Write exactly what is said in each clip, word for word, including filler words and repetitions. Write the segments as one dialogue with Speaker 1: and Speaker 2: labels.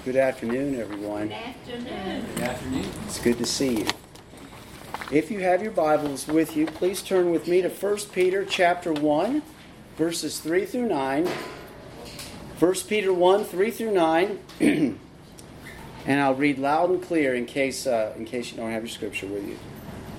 Speaker 1: Good afternoon, everyone.
Speaker 2: Good afternoon.
Speaker 3: Good afternoon.
Speaker 1: It's good to see you. If you have your Bibles with you, please turn with me to First Peter chapter one, verses three through nine. First Peter one, three through nine. And I'll read loud and clear in case, uh, in case you don't have your scripture with you.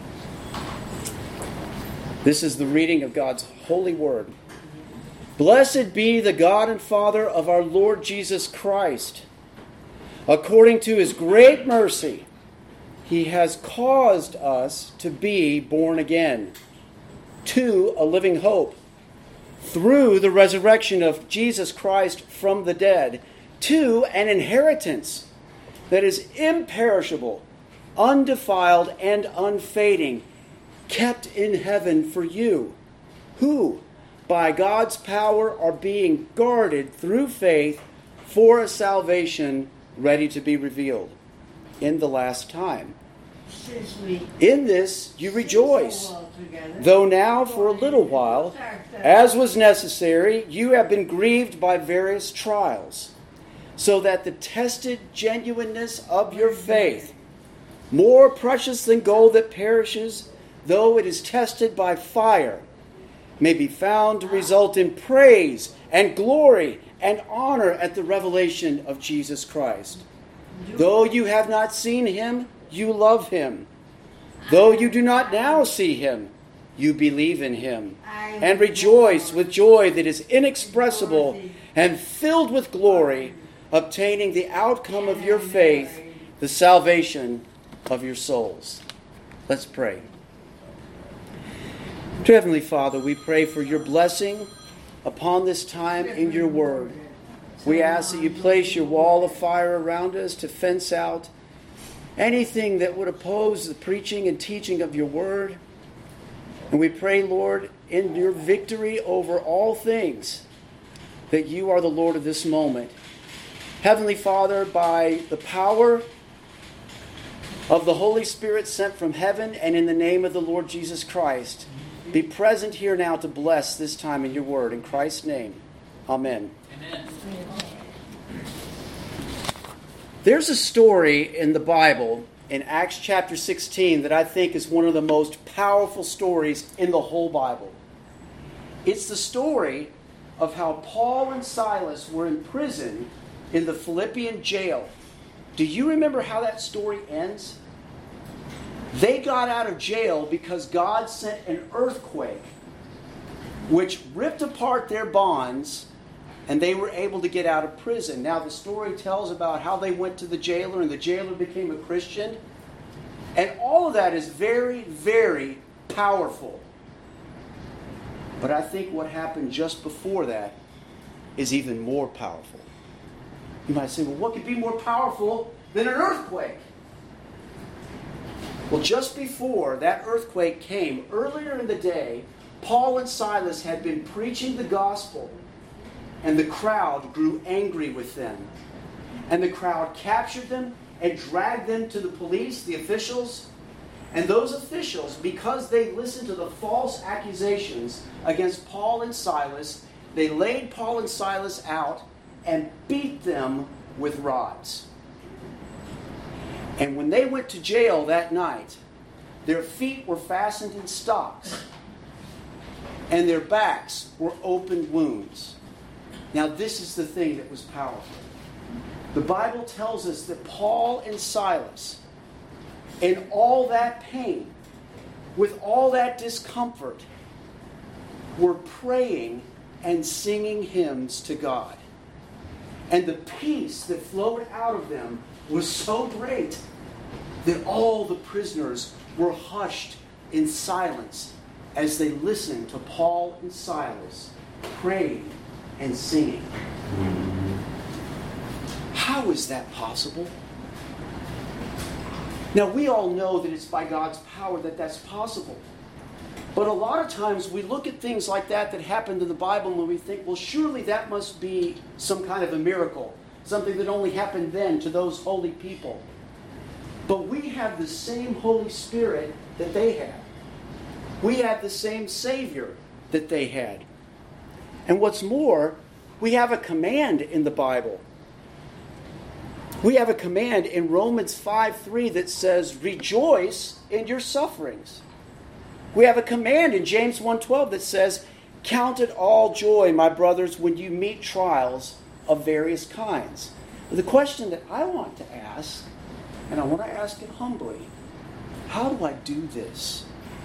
Speaker 1: This is the reading of God's holy word. Blessed be the God and Father of our Lord Jesus Christ. According to His great mercy, He has caused us to be born again to a living hope through the resurrection of Jesus Christ from the dead, to an inheritance that is imperishable, undefiled, and unfading, kept in heaven for you, who, by God's power, are being guarded through faith for a salvation ready to be revealed in the last time. In this you rejoice, though now for a little while, as was necessary, you have been grieved by various trials, so that the tested genuineness of your faith, more precious than gold that perishes, though it is tested by fire, may be found to result in praise and glory and honor at the revelation of Jesus Christ. Though you have not seen Him, you love Him. Though you do not now see Him, you believe in Him, and rejoice with joy that is inexpressible and filled with glory, obtaining the outcome of your faith, the salvation of your souls. Let's pray. Dear Heavenly Father, we pray for your blessing upon this time in your word. We ask that you place your wall of fire around us to fence out anything that would oppose the preaching and teaching of your word. And we pray, Lord, in your victory over all things, that you are the Lord of this moment. Heavenly Father, by the power of the Holy Spirit sent from heaven and in the name of the Lord Jesus Christ, be present here now to bless this time in your word. In Christ's name, amen.
Speaker 3: Amen.
Speaker 1: There's a story in the Bible, in Acts chapter sixteen, that I think is one of the most powerful stories in the whole Bible. It's the story of how Paul and Silas were in prison in the Philippian jail. Do you remember how that story ends? They got out of jail because God sent an earthquake which ripped apart their bonds, and they were able to get out of prison. Now the story tells about how they went to the jailer and the jailer became a Christian. And all of that is very, very powerful. But I think what happened just before that is even more powerful. You might say, well, what could be more powerful than an earthquake? Well, just before that earthquake came, earlier in the day, Paul and Silas had been preaching the gospel, and the crowd grew angry with them. And the crowd captured them and dragged them to the police, the officials. And those officials, because they listened to the false accusations against Paul and Silas, they laid Paul and Silas out and beat them with rods. And when they went to jail that night, their feet were fastened in stocks, and their backs were open wounds. Now, this is the thing that was powerful. The Bible tells us that Paul and Silas, in all that pain, with all that discomfort, were praying and singing hymns to God. And the peace that flowed out of them was so great that all the prisoners were hushed in silence as they listened to Paul and Silas praying and singing. How is that possible? Now, we all know that it's by God's power that that's possible. But a lot of times we look at things like that that happened in the Bible and we think, well, surely that must be some kind of a miracle. Something that only happened then to those holy people. But we have the same Holy Spirit that they had. We have the same Savior that they had. And what's more, we have a command in the Bible. We have a command in Romans five three that says, rejoice in your sufferings. We have a command in James one twelve that says, count it all joy, my brothers, when you meet trials of various kinds. The question that I want to ask, and I want to ask it humbly, how do I do this?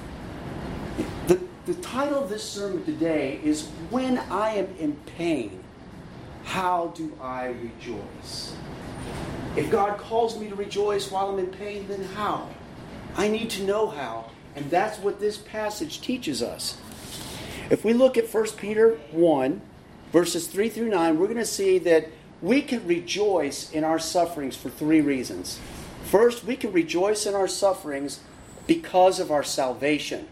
Speaker 1: The, the title of this sermon today is, When I Am in Pain, How Do I Rejoice? If God calls me to rejoice while I'm in pain, then how? I need to know how. And that's what this passage teaches us. If we look at First Peter one, verses three through nine, we're going to see that we can rejoice in our sufferings for three reasons. First, we can rejoice in our sufferings because of our salvation.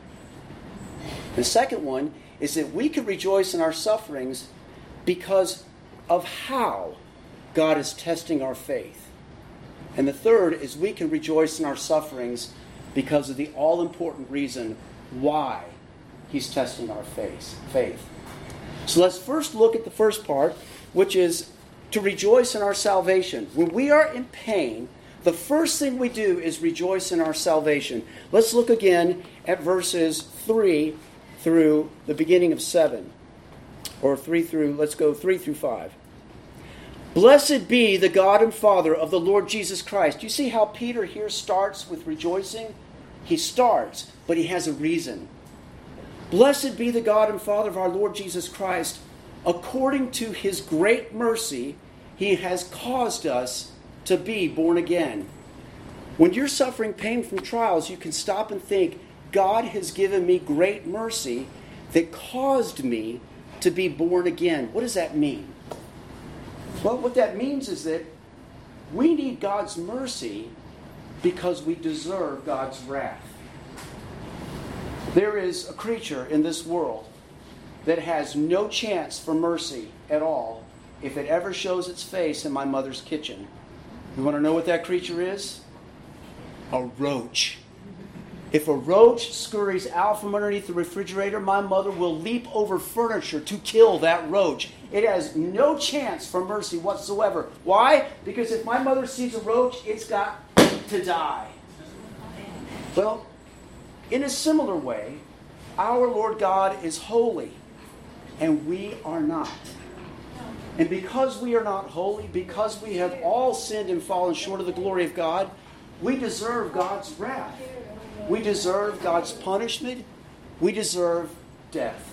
Speaker 1: The second one is that we can rejoice in our sufferings because of how God is testing our faith. And the third is we can rejoice in our sufferings because of the all-important reason why He's testing our faith. So let's first look at the first part, which is to rejoice in our salvation. When we are in pain, the first thing we do is rejoice in our salvation. Let's look again at verses three through the beginning of seven. Or three through, let's go three through five. Blessed be the God and Father of the Lord Jesus Christ. You see how Peter here starts with rejoicing? He starts, but he has a reason. Blessed be the God and Father of our Lord Jesus Christ. According to His great mercy, He has caused us to be born again. When you're suffering pain from trials, you can stop and think, God has given me great mercy that caused me to be born again. What does that mean? Well, what that means is that we need God's mercy because we deserve God's wrath. There is a creature in this world that has no chance for mercy at all if it ever shows its face in my mother's kitchen. You want to know what that creature is? A roach. If a roach scurries out from underneath the refrigerator, my mother will leap over furniture to kill that roach. It has no chance for mercy whatsoever. Why? Because if my mother sees a roach, it's got to die. Well, in a similar way, our Lord God is holy, and we are not. And because we are not holy, because we have all sinned and fallen short of the glory of God, we deserve God's wrath. We deserve God's punishment. We deserve death.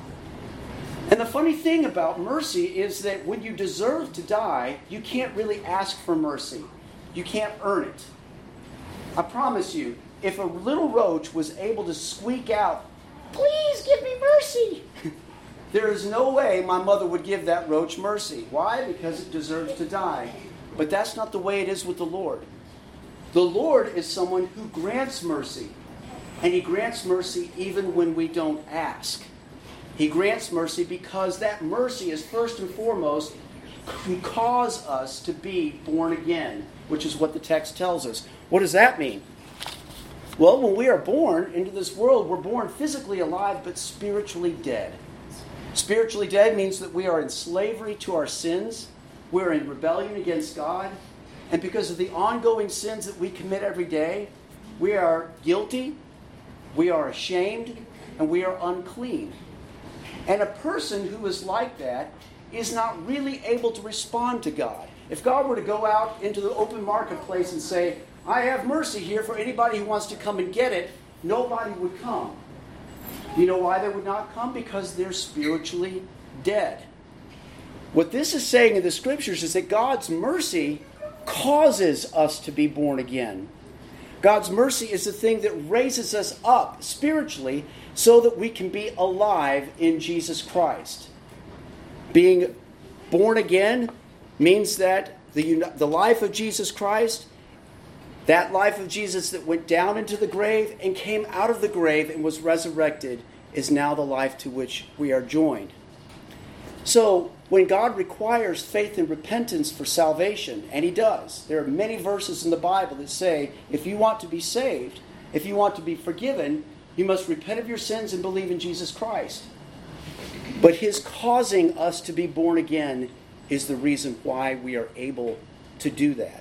Speaker 1: And the funny thing about mercy is that when you deserve to die, you can't really ask for mercy. You can't earn it. I promise you, if a little roach was able to squeak out, "Please give me mercy," there is no way my mother would give that roach mercy. Why? Because it deserves to die. But that's not the way it is with the Lord. The Lord is someone who grants mercy. And He grants mercy even when we don't ask. He grants mercy because that mercy is first and foremost to cause us to be born again, which is what the text tells us. What does that mean? Well, when we are born into this world, we're born physically alive but spiritually dead. Spiritually dead means that we are in slavery to our sins. We're in rebellion against God. And because of the ongoing sins that we commit every day, we are guilty, we are ashamed, and we are unclean. And a person who is like that is not really able to respond to God. If God were to go out into the open marketplace and say, "I have mercy here for anybody who wants to come and get it," nobody would come. You know why they would not come? Because they're spiritually dead. What this is saying in the Scriptures is that God's mercy causes us to be born again. God's mercy is the thing that raises us up spiritually so that we can be alive in Jesus Christ. Being born again means that the, the life of Jesus Christ, that life of Jesus that went down into the grave and came out of the grave and was resurrected, is now the life to which we are joined. So, when God requires faith and repentance for salvation, and He does, there are many verses in the Bible that say, if you want to be saved, if you want to be forgiven, you must repent of your sins and believe in Jesus Christ. But His causing us to be born again is the reason why we are able to do that.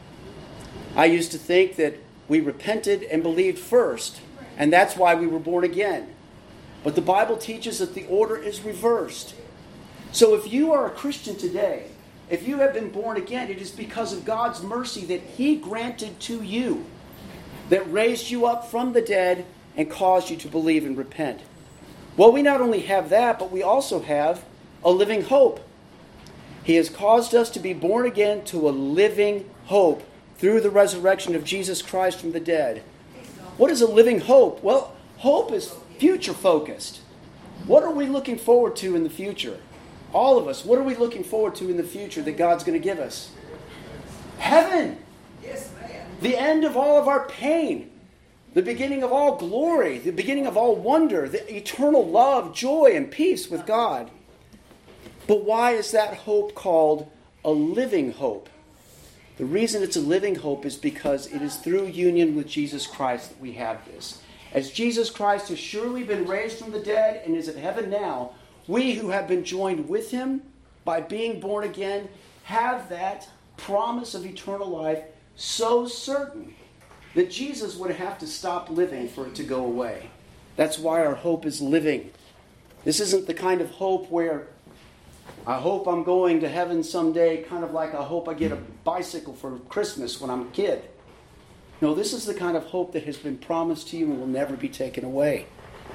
Speaker 1: I used to think that we repented and believed first, and that's why we were born again. But the Bible teaches that the order is reversed. So if you are a Christian today, if you have been born again, it is because of God's mercy that He granted to you, that raised you up from the dead and caused you to believe and repent. Well, we not only have that, but we also have a living hope. He has caused us to be born again to a living hope through the resurrection of Jesus Christ from the dead. What is a living hope? Well, hope is future focused. What are we looking forward to in the future? All of us, what are we looking forward to in the future that God's going to give us? Heaven.
Speaker 2: Yes, ma'am.
Speaker 1: The end of all of our pain. The beginning of all glory. The beginning of all wonder. The eternal love, joy, and peace with God. But why is that hope called a living hope? The reason it's a living hope is because it is through union with Jesus Christ that we have this. As Jesus Christ has surely been raised from the dead and is in heaven now, we who have been joined with Him by being born again have that promise of eternal life so certain that Jesus would have to stop living for it to go away. That's why our hope is living. This isn't the kind of hope where I hope I'm going to heaven someday, kind of like I hope I get a bicycle for Christmas when I'm a kid. No, this is the kind of hope that has been promised to you and will never be taken away.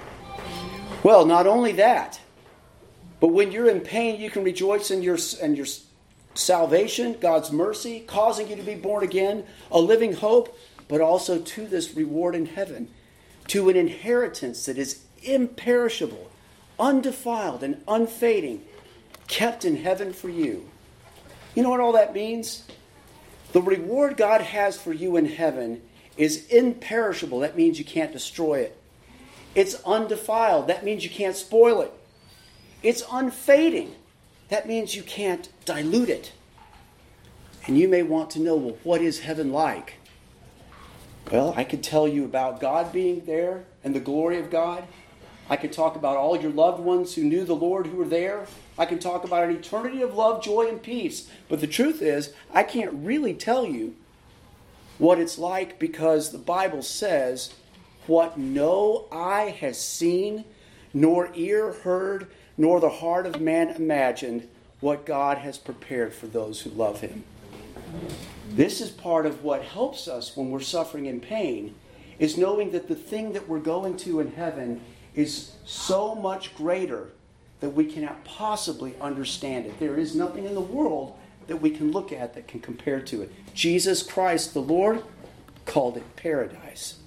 Speaker 1: Well, not only that, but when you're in pain, you can rejoice in your, in your salvation, God's mercy, causing you to be born again, a living hope, but also to this reward in heaven, to an inheritance that is imperishable, undefiled, and unfading, kept in heaven for you. You know what all that means? The reward God has for you in heaven is imperishable. That means you can't destroy it. It's undefiled. That means you can't spoil it. It's unfading. That means you can't dilute it. And you may want to know, well, what is heaven like? Well, I could tell you about God being there and the glory of God. I could talk about all your loved ones who knew the Lord who were there. I can talk about an eternity of love, joy, and peace. But the truth is, I can't really tell you what it's like because the Bible says, what no eye has seen, nor ear heard, nor the heart of man imagined, what God has prepared for those who love Him. This is part of what helps us when we're suffering in pain, is knowing that the thing that we're going to in heaven is so much greater that we cannot possibly understand it. There is nothing in the world that we can look at that can compare to it. Jesus Christ, the Lord, called it paradise.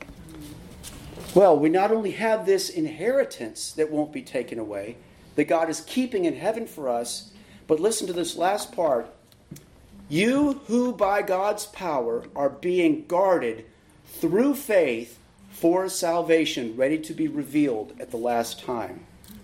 Speaker 1: Well, we not only have this inheritance that won't be taken away, that God is keeping in heaven for us, but listen to this last part. You who by God's power are being guarded through faith for salvation, ready to be revealed at the last time.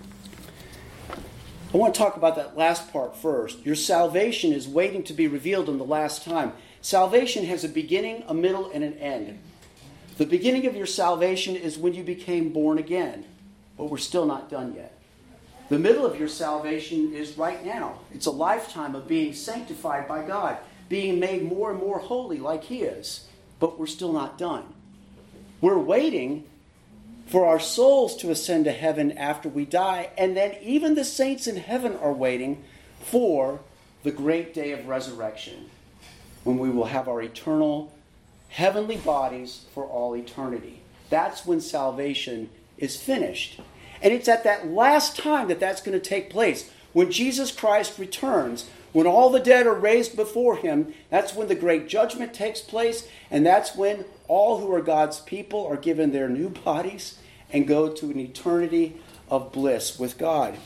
Speaker 1: I want to talk about that last part first. Your salvation is waiting to be revealed in the last time. Salvation has a beginning, a middle, and an end. The beginning of your salvation is when you became born again, but we're still not done yet. The middle of your salvation is right now. It's a lifetime of being sanctified by God, being made more and more holy like He is, but we're still not done. We're waiting for our souls to ascend to heaven after we die, and then even the saints in heaven are waiting for the great day of resurrection, when we will have our eternal heavenly bodies for all eternity. That's when salvation is finished. And it's at that last time that that's going to take place. When Jesus Christ returns, when all the dead are raised before Him, that's when the great judgment takes place, and that's when all who are God's people are given their new bodies and go to an eternity of bliss with God.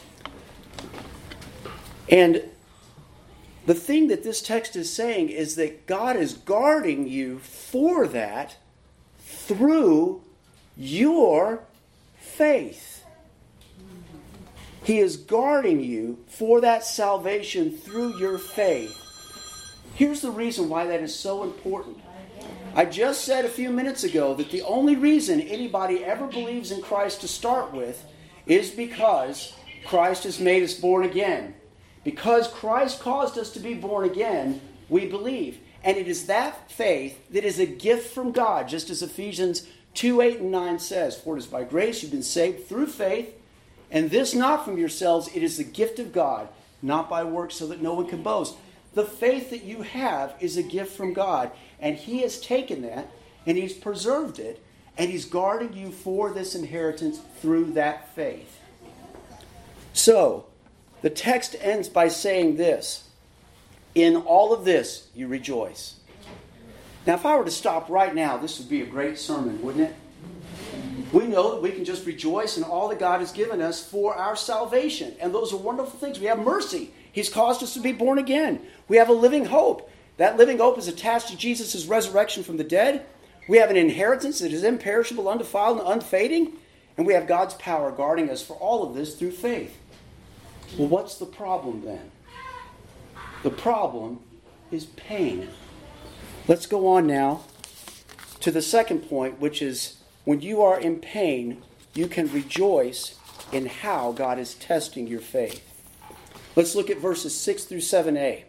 Speaker 1: And the thing that this text is saying is that God is guarding you for that through your faith. He is guarding you for that salvation through your faith. Here's the reason why that is so important. I just said a few minutes ago that the only reason anybody ever believes in Christ to start with is because Christ has made us born again. Because Christ caused us to be born again, we believe. And it is that faith that is a gift from God, just as Ephesians two, eight, and nine says, "For it is by grace you've been saved through faith, and this not from yourselves, it is the gift of God, not by works, so that no one can boast." The faith that you have is a gift from God, and He has taken that, and He's preserved it, and He's guarded you for this inheritance through that faith. So, the text ends by saying this: "In all of this you rejoice." Now, if I were to stop right now, this would be a great sermon, wouldn't it? We know that we can just rejoice in all that God has given us for our salvation. And those are wonderful things. We have mercy. He's caused us to be born again. We have a living hope. That living hope is attached to Jesus' resurrection from the dead. We have an inheritance that is imperishable, undefiled, and unfading. And we have God's power guarding us for all of this through faith. Well, what's the problem then? The problem is pain. Let's go on now to the second point, which is when you are in pain, you can rejoice in how God is testing your faith. Let's look at verses six through seven a.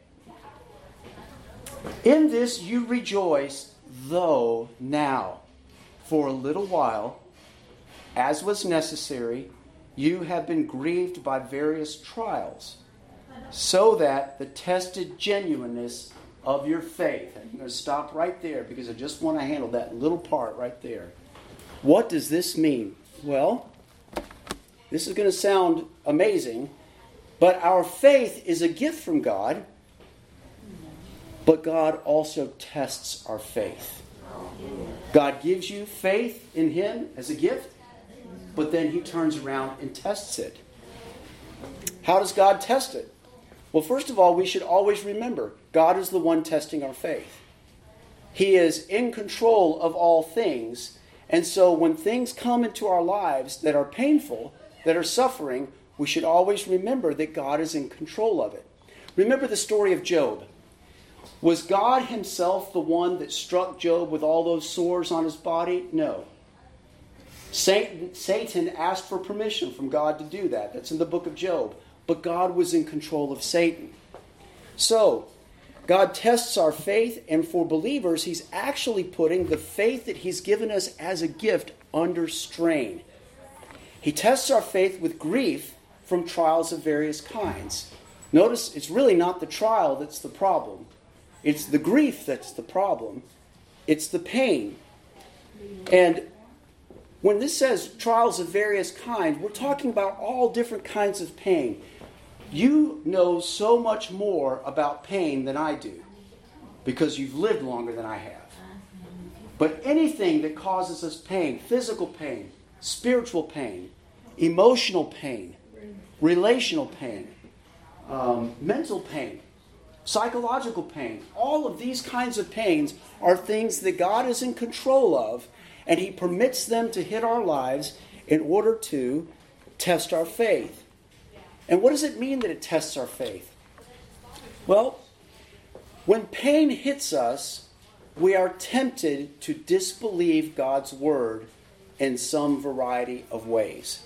Speaker 1: "In this you rejoice, though now, for a little while, as was necessary, you have been grieved by various trials, so that the tested genuineness of your faith." I'm going to stop right there because I just want to handle that little part right there. What does this mean? Well, this is going to sound amazing, but our faith is a gift from God, but God also tests our faith. God gives you faith in Him as a gift, but then He turns around and tests it. How does God test it? Well, first of all, we should always remember God is the one testing our faith. He is in control of all things. And so when things come into our lives that are painful, that are suffering, we should always remember that God is in control of it. Remember the story of Job. Was God Himself the one that struck Job with all those sores on his body? No. Satan, Satan asked for permission from God to do that. That's in the book of Job. But God was in control of Satan. So, God tests our faith, and for believers, He's actually putting the faith that He's given us as a gift under strain. He tests our faith with grief from trials of various kinds. Notice, it's really not the trial that's the problem. It's the grief that's the problem. It's the pain. And when this says trials of various kinds, we're talking about all different kinds of pain. You know so much more about pain than I do because you've lived longer than I have. But anything that causes us pain, physical pain, spiritual pain, emotional pain, relational pain, um, mental pain, psychological pain, all of these kinds of pains are things that God is in control of, and He permits them to hit our lives in order to test our faith. And what does it mean that it tests our faith? Well, when pain hits us, we are tempted to disbelieve God's word in some variety of ways.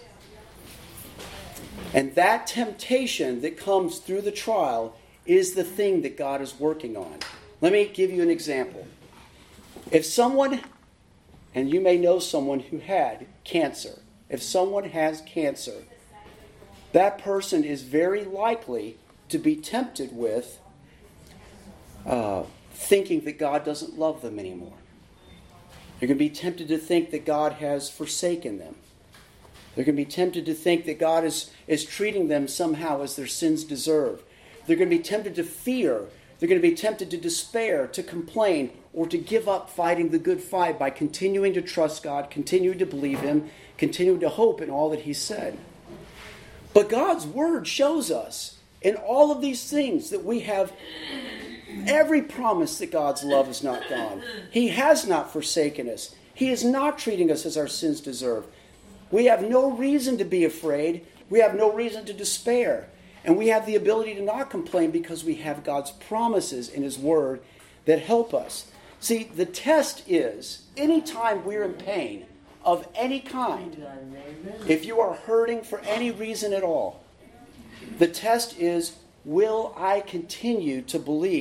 Speaker 1: And that temptation that comes through the trial is the thing that God is working on. Let me give you an example. If someone, and you may know someone who had cancer, if someone has cancer, that person is very likely to be tempted with uh, thinking that God doesn't love them anymore. They're going to be tempted to think that God has forsaken them. They're going to be tempted to think that God is, is treating them somehow as their sins deserve. They're going to be tempted to fear. They're going to be tempted to despair, to complain, or to give up fighting the good fight by continuing to trust God, continuing to believe Him, continuing to hope in all that He said. But God's Word shows us in all of these things that we have every promise that God's love is not gone. He has not forsaken us. He is not treating us as our sins deserve. We have no reason to be afraid. We have no reason to despair. And we have the ability to not complain because we have God's promises in His Word that help us. See, the test is, anytime we're in pain of any kind, if you are hurting for any reason at all, the test is, will I continue to believe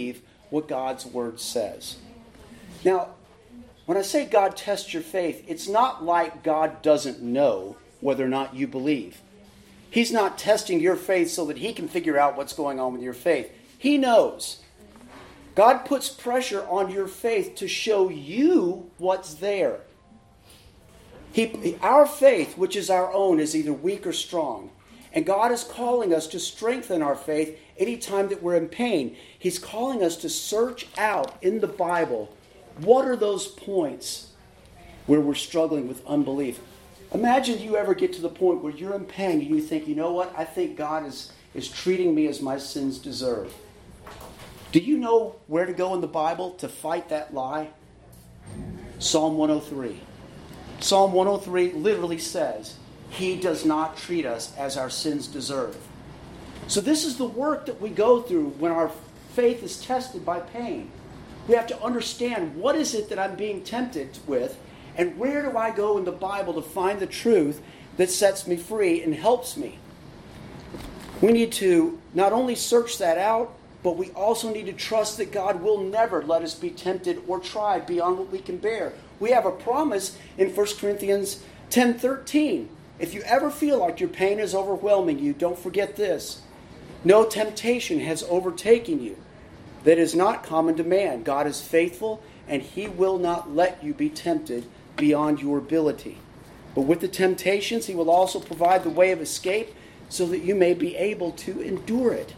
Speaker 1: what God's Word says. Now, when I say God tests your faith, it's not like God doesn't know whether or not you believe. He's not testing your faith so that He can figure out what's going on with your faith. He knows. God puts pressure on your faith to show you what's there. He, our faith, which is our own, is either weak or strong. And God is calling us to strengthen our faith anytime that we're in pain. He's calling us to search out in the Bible, what are those points where we're struggling with unbelief? Imagine you ever get to the point where you're in pain and you think, you know what, I think God is, is treating me as my sins deserve. Do you know where to go in the Bible to fight that lie? Psalm one oh three. Psalm one oh three literally says, He does not treat us as our sins deserve. So this is the work that we go through when our faith is tested by pain. We have to understand, what is it that I'm being tempted with, and where do I go in the Bible to find the truth that sets me free and helps me? We need to not only search that out, but we also need to trust that God will never let us be tempted or tried beyond what we can bear. We have a promise in First Corinthians ten thirteen. If you ever feel like your pain is overwhelming you, don't forget this. No temptation has overtaken you that is not common to man. God is faithful, and He will not let you be tempted beyond your ability. But with the temptations, He will also provide the way of escape so that you may be able to endure it.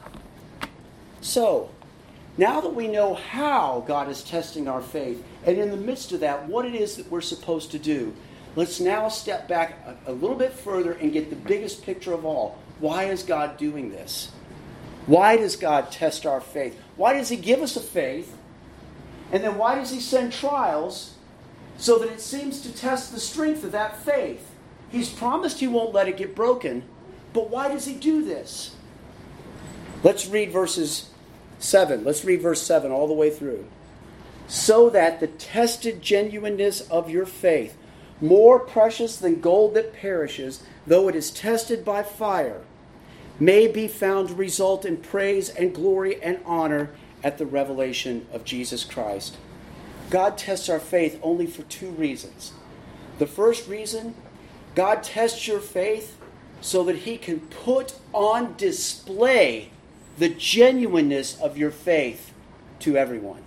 Speaker 1: So, now that we know how God is testing our faith, and in the midst of that, what it is that we're supposed to do, let's now step back a, a little bit further and get the biggest picture of all. Why is God doing this? Why does God test our faith? Why does He give us a faith? And then why does He send trials so that it seems to test the strength of that faith? He's promised He won't let it get broken, but why does He do this? Let's read verses seven. Let's read verse seven all the way through. So that the tested genuineness of your faith, more precious than gold that perishes, though it is tested by fire, may be found to result in praise and glory and honor at the revelation of Jesus Christ. God tests our faith only for two reasons. The first reason, God tests your faith so that He can put on display the genuineness of your faith to everyone.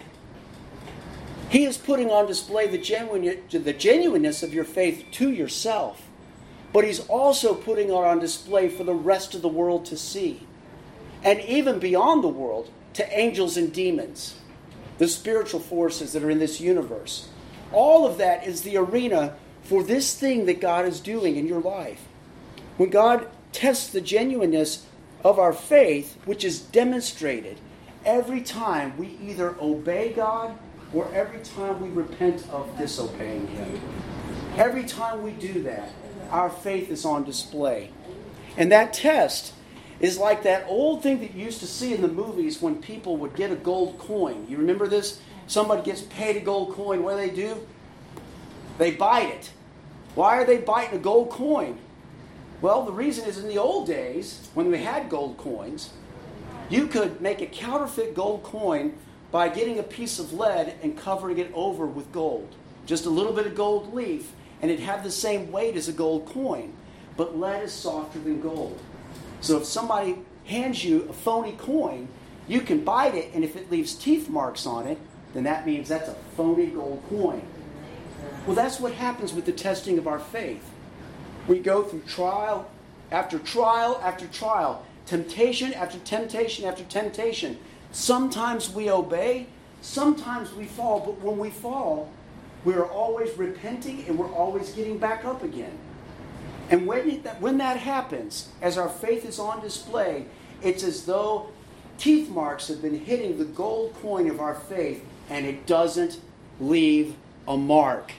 Speaker 1: He is putting on display the genuine, the genuineness of your faith to yourself. But He's also putting it on display for the rest of the world to see. And even beyond the world, to angels and demons, the spiritual forces that are in this universe. All of that is the arena for this thing that God is doing in your life. When God tests the genuineness of our faith, which is demonstrated every time we either obey God or every time we repent of disobeying Him. Every time we do that, our faith is on display. And that test is like that old thing that you used to see in the movies when people would get a gold coin. You remember this? Somebody gets paid a gold coin. What do they do? They bite it. Why are they biting a gold coin? Well, the reason is in the old days, when we had gold coins, you could make a counterfeit gold coin by getting a piece of lead and covering it over with gold. Just a little bit of gold leaf, and it'd have the same weight as a gold coin. But lead is softer than gold. So if somebody hands you a phony coin, you can bite it, and if it leaves teeth marks on it, then that means that's a phony gold coin. Well, that's what happens with the testing of our faith. We go through trial after trial after trial, temptation after temptation after temptation. Sometimes we obey, sometimes we fall, but when we fall, we're always repenting and we're always getting back up again. And when, it, when that happens, as our faith is on display, it's as though teeth marks have been hitting the gold coin of our faith, and it doesn't leave a mark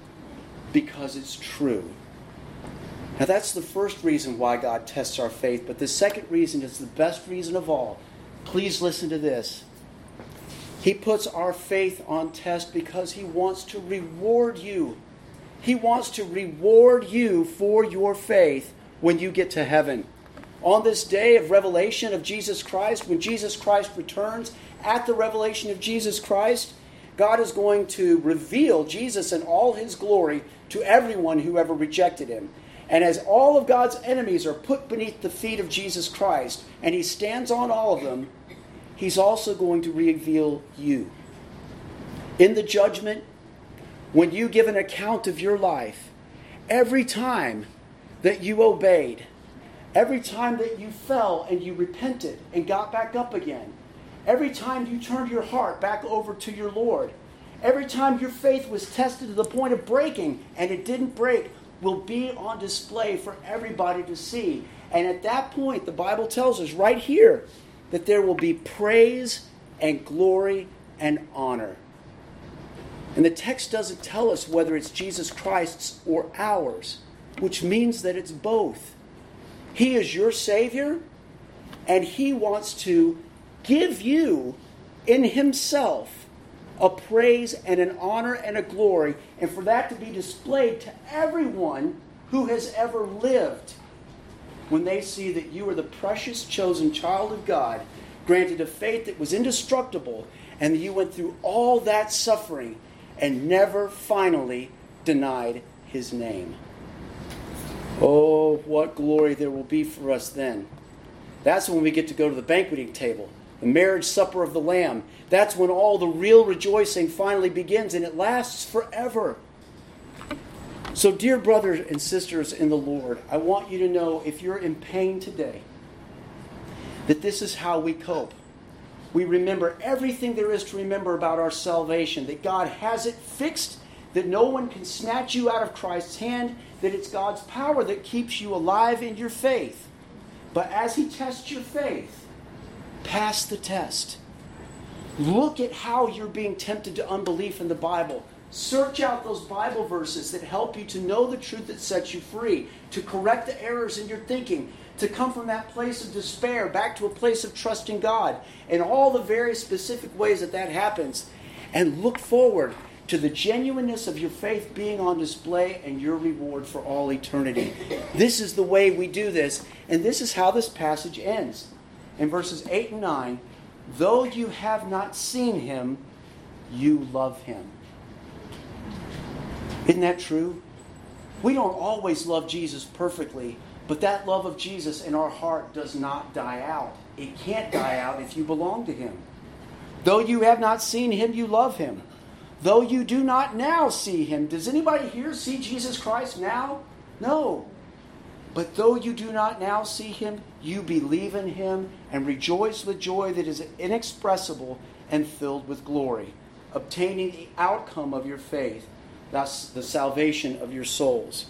Speaker 1: because it's true. Now that's the first reason why God tests our faith, but the second reason is the best reason of all. Please listen to this. He puts our faith on test because He wants to reward you. He wants to reward you for your faith when you get to heaven. On this day of revelation of Jesus Christ, when Jesus Christ returns, at the revelation of Jesus Christ, God is going to reveal Jesus in all his glory to everyone who ever rejected him. And as all of God's enemies are put beneath the feet of Jesus Christ, and he stands on all of them, he's also going to reveal you. In the judgment, when you give an account of your life, every time that you obeyed, every time that you fell and you repented and got back up again, every time you turned your heart back over to your Lord, every time your faith was tested to the point of breaking and it didn't break, will be on display for everybody to see. And at that point, the Bible tells us right here that there will be praise and glory and honor. And the text doesn't tell us whether it's Jesus Christ's or ours, which means that it's both. He is your Savior, and he wants to give you in himself a praise and an honor and a glory, and for that to be displayed to everyone who has ever lived. When they see that you are the precious chosen child of God, granted a faith that was indestructible, and that you went through all that suffering and never finally denied his name. Oh, what glory there will be for us then. That's when we get to go to the banqueting table, the marriage supper of the Lamb. That's when all the real rejoicing finally begins, and it lasts forever. So, dear brothers and sisters in the Lord, I want you to know, if you're in pain today, that this is how we cope. We remember everything there is to remember about our salvation, that God has it fixed, that no one can snatch you out of Christ's hand, that it's God's power that keeps you alive in your faith. But as he tests your faith, pass the test. Look at how you're being tempted to unbelief in the Bible. Search out those Bible verses that help you to know the truth that sets you free, to correct the errors in your thinking, to come from that place of despair back to a place of trusting God, and all the very specific ways that that happens. And look forward to the genuineness of your faith being on display and your reward for all eternity. This is the way we do this, and this is how this passage ends. In verses eight and nine, though you have not seen him, you love him. Isn't that true? We don't always love Jesus perfectly, but that love of Jesus in our heart does not die out. It can't die out if you belong to him. Though you have not seen him, you love him. Though you do not now see him. Does anybody here see Jesus Christ now? No. But though you do not now see him, you believe in him and rejoice with joy that is inexpressible and filled with glory, obtaining the outcome of your faith, thus the salvation of your souls.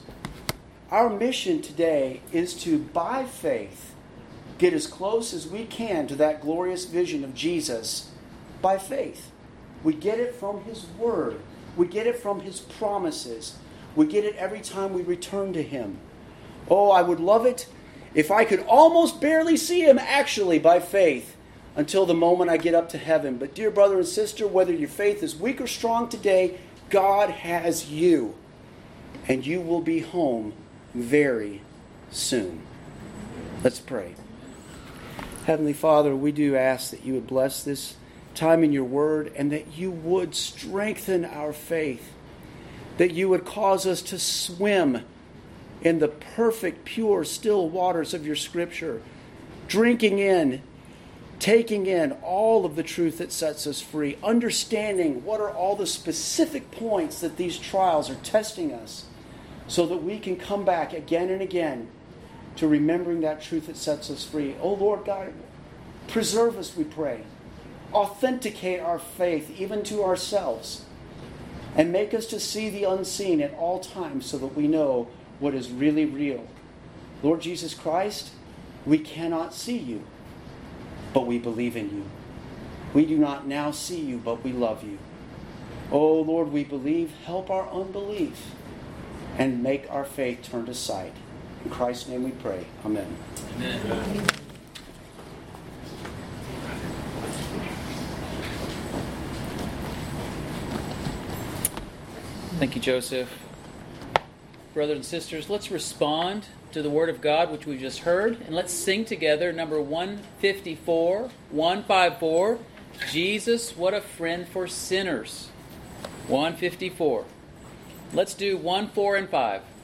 Speaker 1: Our mission today is to, by faith, get as close as we can to that glorious vision of Jesus by faith. We get it from his word. We get it from his promises. We get it every time we return to him. Oh, I would love it if I could almost barely see him actually by faith until the moment I get up to heaven. But dear brother and sister, whether your faith is weak or strong today, God has you. And you will be home very soon. Let's pray. Heavenly Father, we do ask that you would bless this time in your word and that you would strengthen our faith, that you would cause us to swim in the perfect, pure, still waters of your Scripture, drinking in, taking in all of the truth that sets us free, understanding what are all the specific points that these trials are testing us, so that we can come back again and again to remembering that truth that sets us free. Oh Lord God, preserve us, we pray. Authenticate our faith even to ourselves, and make us to see the unseen at all times so that we know what is really real. Lord Jesus Christ, we cannot see you, but we believe in you. We do not now see you, but we love you. Oh Lord, we believe. Help our unbelief and make our faith turn to sight. In Christ's name we pray. Amen. Amen.
Speaker 2: Thank you, Joseph. brothers and sisters, let's respond to the Word of God which we just heard, and let's sing together number one fifty-four, one fifty-four, Jesus, what a friend for sinners. one fifty-four. Let's do one, four, and five.